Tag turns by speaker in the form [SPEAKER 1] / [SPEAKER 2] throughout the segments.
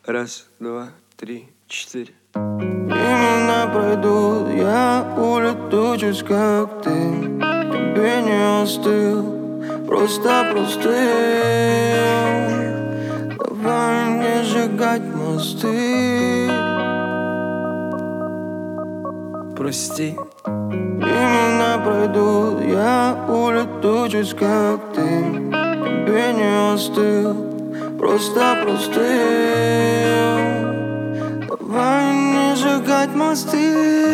[SPEAKER 1] Раз, два, три, четыре.
[SPEAKER 2] Имена пройдут, я улетучусь, как ты. Тебе не остыл, просто простыл. Давай не сжигать мосты.
[SPEAKER 1] Прости.
[SPEAKER 2] Имена пройдут, я улетучусь, как ты. Тебе не остыл, просто простыл. Давай не сжигать мосты.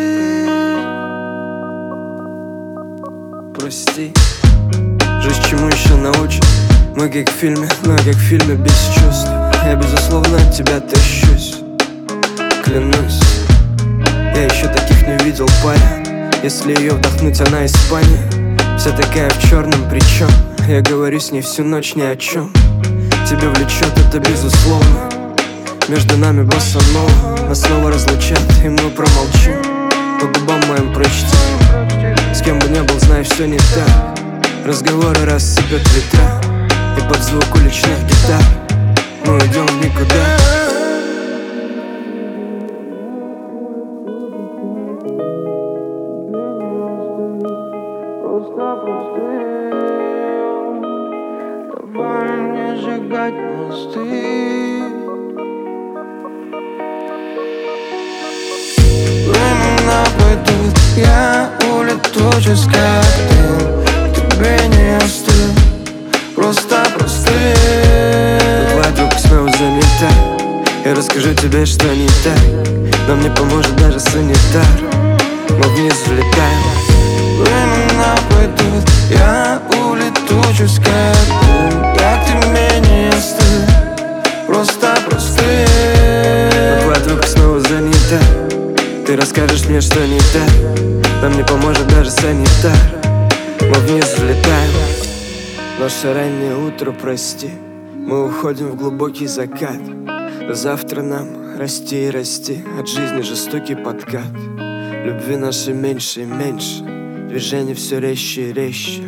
[SPEAKER 1] Прости. Жизнь чему еще научит? Мы как в фильме, но как в фильме без чувств. Я безусловно от тебя тащусь, клянусь. Я еще таких не видел, парень. Если ее вдохнуть, она Испания. Вся такая в черном, причем я говорю с ней всю ночь ни о чем. Тебя влечет, это безусловно. Между нами босанова. Нас снова разлучат, и мы промолчим. По губам моим прочтем. С кем бы ни был, знай, все не так. Разговоры рассыпят ветра, и под звук уличных гитар мы уйдем в никуда.
[SPEAKER 2] Просто простыл. Давай не сжигать мосты. Времена пойдут, я улетучусь, как ты. Тебе не остыл, просто простыл.
[SPEAKER 1] Твоя трубка снова занята. Я расскажу тебе, что не так, но мне поможет даже санитар. Мы вниз взлетаем.
[SPEAKER 2] Времена пойдут, я улетучусь, как ты. Как ты мне не остыл, просто простыл.
[SPEAKER 1] Твоя трубка снова занята. Ты расскажешь мне, что не так, но мне поможет даже санитар. Мы вниз взлетаем. Наше раннее утро, прости. Мы уходим в глубокий закат. Завтра нам расти и расти. От жизни жестокий подкат. Любви нашей меньше и меньше. Движение все резче и резче.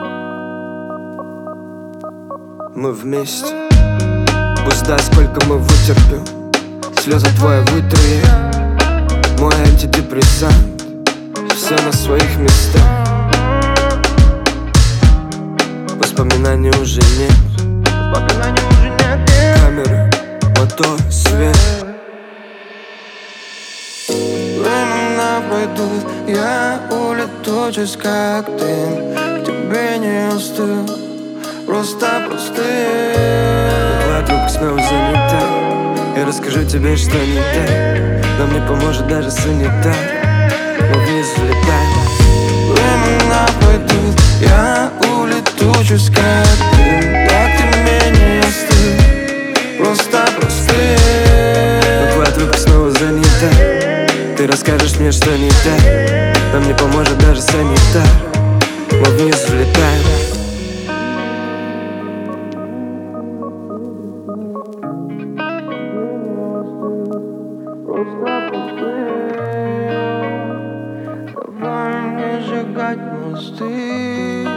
[SPEAKER 1] Мы вместе. Пусть да, сколько мы вытерпим. Слезы твои вытру я. Мой антидепрессант. Все на своих местах. Воспоминаний уже нет. Камеры, мотор, свет.
[SPEAKER 2] Времена пройдут, я улетучусь, как ты. К тебе не остыл, просто простыл.
[SPEAKER 1] Твоя трубка снова занята. Я расскажу тебе, что не так, но мне поможет даже санитар. Мы вниз взлетаем.
[SPEAKER 2] Времена пойдут, я улетучусь, как ты. Как ты мне не остыл, просто простыл.
[SPEAKER 1] Твоя трубка снова занята. Ты расскажешь мне, что не так, но мне поможет даже санитар. Мы вниз взлетаем.
[SPEAKER 2] Просто простыл. Давай не сжигать мосты.